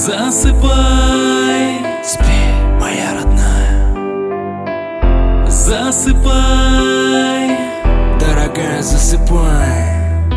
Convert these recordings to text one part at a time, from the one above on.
Засыпай, спи, моя родная. Засыпай, дорогая, засыпай.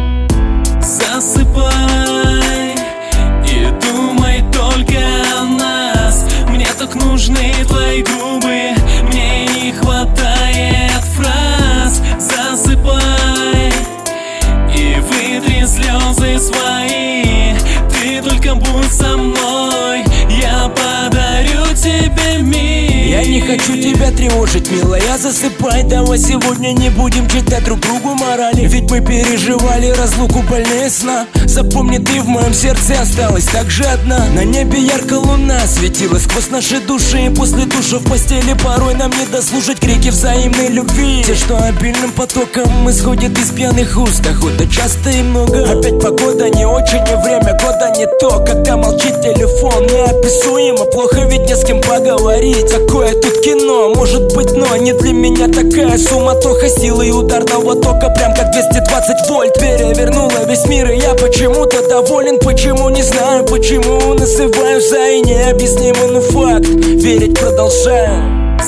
Засыпай и думай только о нас. Мне так нужны твои губы, мне не хватает фраз. Засыпай и вытри слезы свои. Ты только будь со мной, я подарю тебе мир. Я не хочу тебя тревожить, милая, засыпай. Давай сегодня не будем читать друг другу морали, ведь мы переживали разлуку больнее сна. Запомни, ты в моем сердце осталась так же одна. На небе ярко луна светила сквозь наши души, и после душа в постели порой нам не дослушать крики взаимной любви. Те, что обильным потоком исходят из пьяных уст, охота часто и много. Опять погода не очень, и время года не то, когда молчит телефон. Неописуемо плохо, ведь не с кем поговорить. Какое тут кино, может быть, но не для меня такая суматоха. Силы ударного тока, прям как 220 вольт, перевернула весь мир, и я почему-то доволен. Почему, не знаю, почему насываюсь, и необъяснимо, но факт. Верить продолжаю.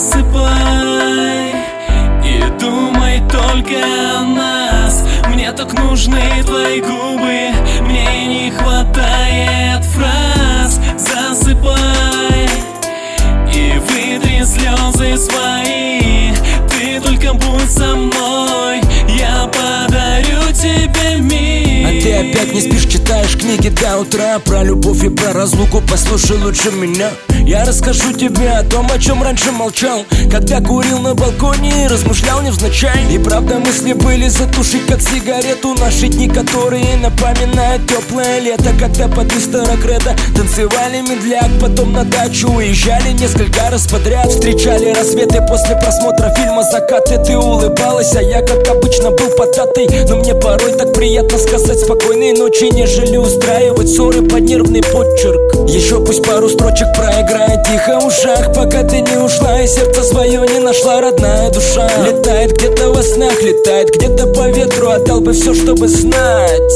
Засыпай и думай только о нас. Мне так нужны твои губы, мне не хватает фраз. Засыпай и вытри слезы свои. Ты только будь со мной, я подарю тебе мир. А ты опять не спишь, читаешь книги до утра. Про любовь и про разлуку послушай лучше меня. Я расскажу тебе о том, о чем раньше молчал, когда курил на балконе и размышлял невзначай. И правда мысли были затушить, как сигарету, наши дни, которые напоминают теплое лето, когда под мистера Кредо танцевали медляк, потом на дачу уезжали несколько раз подряд. Встречали рассветы после просмотра фильма «Закаты». Ты улыбалась, а я, как обычно, был податой. Но мне порой так приятно сказать спокойной ночи, нежели устраивать ссоры под нервный подчерк. Еще пусть пару строчек проиграет тихо в ушах, пока ты не ушла и сердце свое не нашла. Родная душа летает где-то во снах, летает где-то по ветру, отдал бы все, чтобы знать.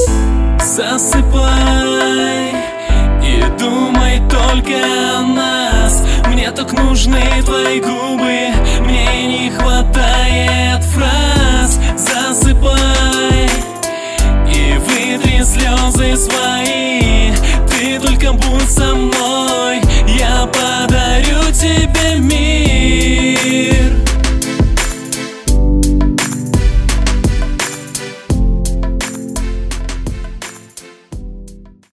Засыпай и думай только о нас. Мне так нужны твои губы, мне не хватает фраз. Засыпай и вытри слезы свои. Ты только будь со мной, я подарю тебе